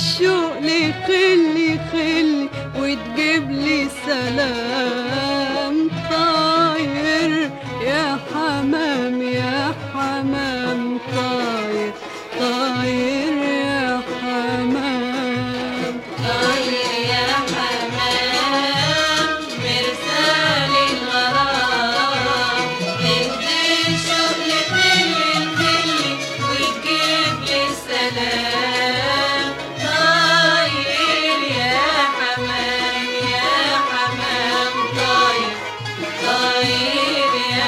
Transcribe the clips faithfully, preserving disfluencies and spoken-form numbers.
الشوق لي خلي خلي وتجيب لي سلام طاير يا حمام يا حمام طاير طاير يا حمام طاير يا حمام مرسال الغرام تهدي الشوق لخلي الخلي وتجيب لي سلام طاير يا حمام يا حمام طاير طاير يا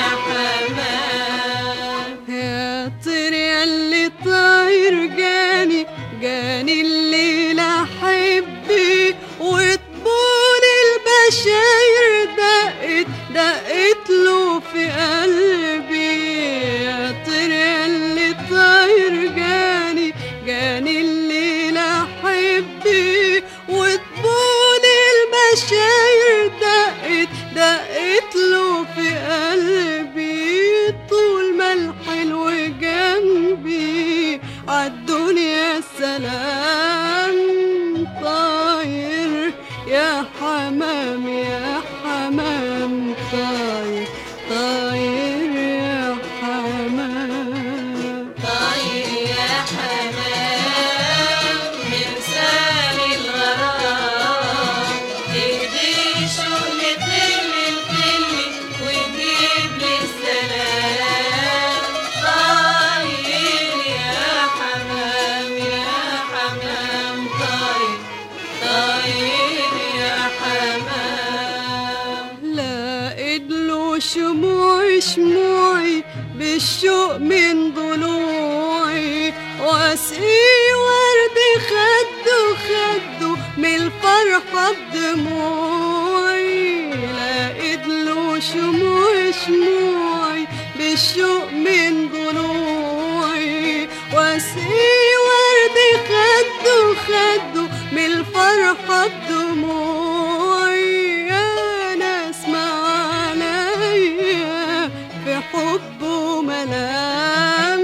حمام يا طير ياللي طاير جاني جاني الليلة حبي وطبول البشاير دقت دقت له في قلبي يا طير ياللي طاير جاني جاني الليلة حبي وطبول البشاير دقت دقت له في قلبي طول ما الحلو جنبي عالدنيا سلام طاير يا حمام يا حمام طاير طاير يا حمام طاير يا حمام مرسال الغرام تهدي الشوق لخلي الخلي وتجيب لي السلام طاير يا حمام يا حمام طاير طاير يا حمام لقيت له شموعي شموعي بالشوق من ضلوعي واسقي ورد خده خده من الفرحة بدموعي لقيت له شموعي شموعي بالشوق من ضلوعي واسقي ورد خده خده من الفرحة بدموعي يا ناس ما عليا في حبه ملام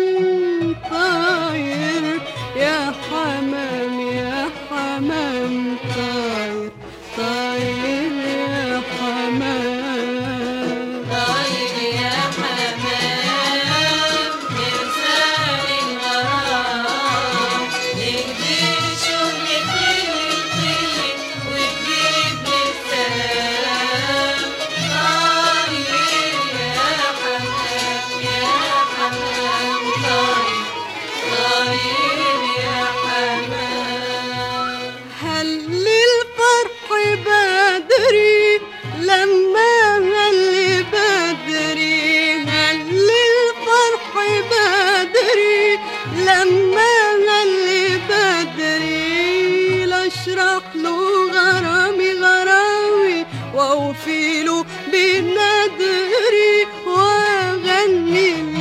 طاير يا حمام يا حمام طاير طاير يا حمام طاير يا حمام مرسال الغرام تهدي الشوق لخلي الخلي وتجيب لي السلام طاير يا حمام يا حمام طاير طاير يا حمام هل الفرح بدري لما هل بدري هل الفرح بدري لما هل بدري لاشرح له غرامي غرامي واوفي له بنادري واغني